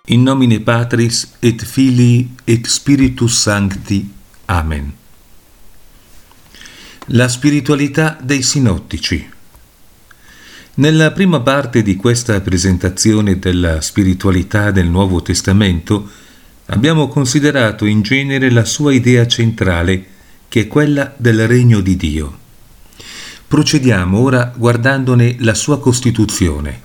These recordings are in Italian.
In nomine Patris et Filii et Spiritus Sancti. Amen. La spiritualità dei sinottici. Nella prima parte di questa presentazione della spiritualità del Nuovo Testamento abbiamo considerato in genere la sua idea centrale, che è quella del regno di Dio. Procediamo ora guardandone la sua costituzione.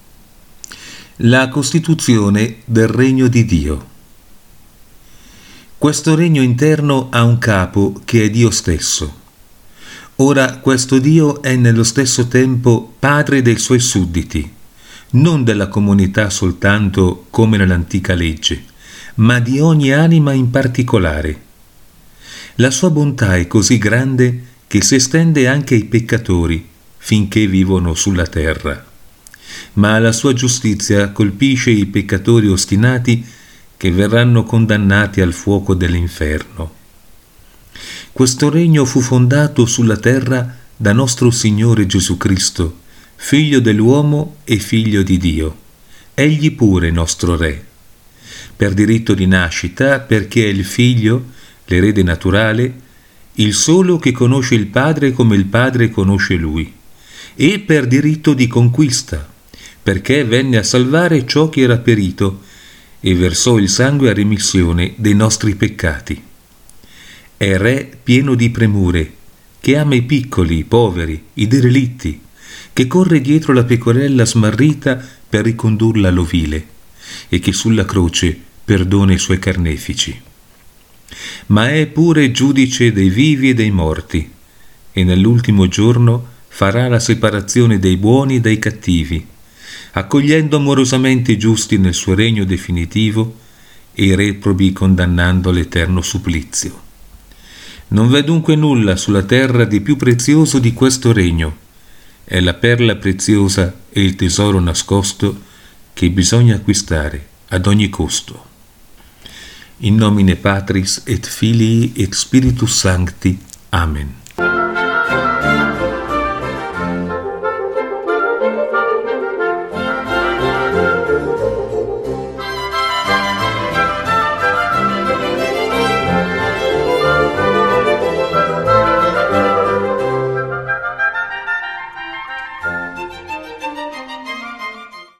La costituzione del regno di Dio. Questo regno interno ha un capo che è Dio stesso. Ora questo Dio è nello stesso tempo padre dei suoi sudditi, non della comunità soltanto come nell'antica legge, ma di ogni anima in particolare. La sua bontà è così grande che si estende anche ai peccatori finché vivono sulla terra. Ma la sua giustizia colpisce i peccatori ostinati che verranno condannati al fuoco dell'inferno. Questo regno fu fondato sulla terra da nostro Signore Gesù Cristo, Figlio dell'uomo e Figlio di Dio. Egli pure nostro Re. Per diritto di nascita, perché è il Figlio, l'erede naturale, il solo che conosce il Padre come il Padre conosce Lui, e per diritto di conquista, perché venne a salvare ciò che era perito e versò il sangue a remissione dei nostri peccati. È Re pieno di premure, che ama i piccoli, i poveri, i derelitti, che corre dietro la pecorella smarrita per ricondurla all'ovile, e che sulla croce perdona i suoi carnefici. Ma è pure giudice dei vivi e dei morti, e nell'ultimo giorno farà la separazione dei buoni dai cattivi, accogliendo amorosamente i giusti nel suo regno definitivo e i reprobi condannando all'eterno supplizio. Non v'è dunque nulla sulla terra di più prezioso di questo regno. È la perla preziosa e il tesoro nascosto che bisogna acquistare ad ogni costo. In nomine Patris et Filii et Spiritus Sancti. Amen.